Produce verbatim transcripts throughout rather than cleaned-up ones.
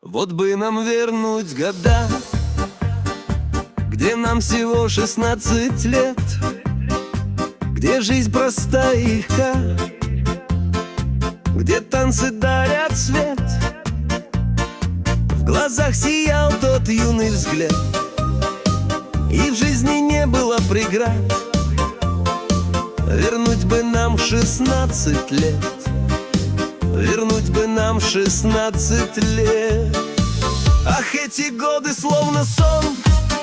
Вот бы нам вернуть года, где нам всего шестнадцать лет, где жизнь простая и легка, где танцы дарят свет, в глазах сиял тот юный взгляд, и в жизни не было преград. Вернуть бы нам шестнадцать лет, вернуть бы нам шестнадцать лет. Ах, эти годы словно сон,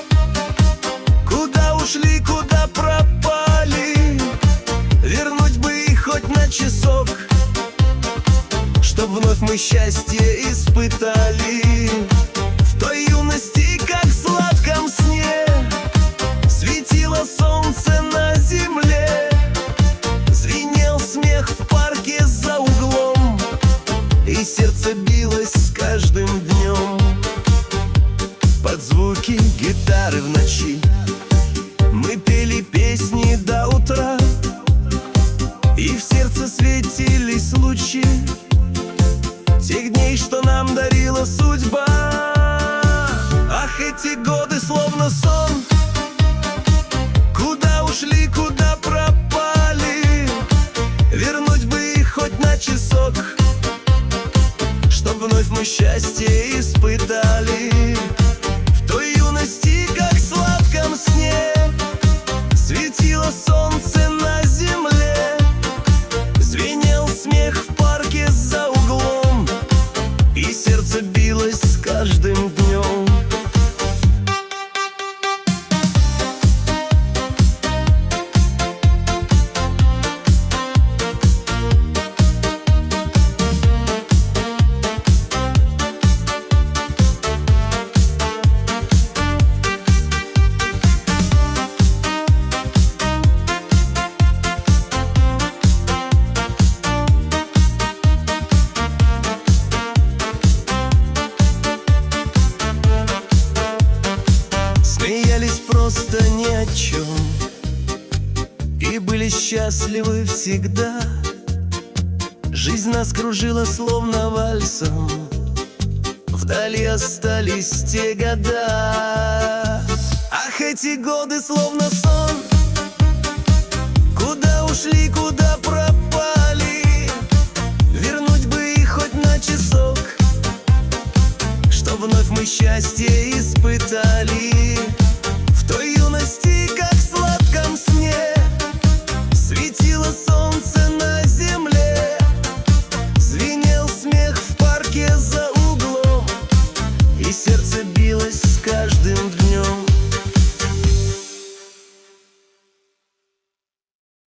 куда ушли, куда пропали. Вернуть бы их хоть на часок, чтоб вновь мы счастье испытали. В той юности, как в сладком сне, светило солнце на земле, звенел смех в парке за углом, и сердце билось с каждым днем. Под звуки гитары в ночи мы пели песни до утра, и в сердце светились лучи тех дней, что нам дарила судьба. Ах, эти годы словно сон, куда ушли, куда пропали. Вернуть бы их хоть на часок, чтоб вновь мы счастье испытали. В той юности, как в сладком сне, светило солнце на земле, звенел смех в парке за углом, и сердце билось с каждым днем. Смеялись просто ни о чем и были счастливы всегда. Жизнь нас кружила словно вальсом, вдали остались те года. Ах, эти годы словно сон, куда ушли, куда пропали. Вернуть бы их хоть на часок, чтоб вновь мы счастье испытали. В той юности, как в сладком сне, светило солнце на земле, звенел смех в парке за углом, и сердце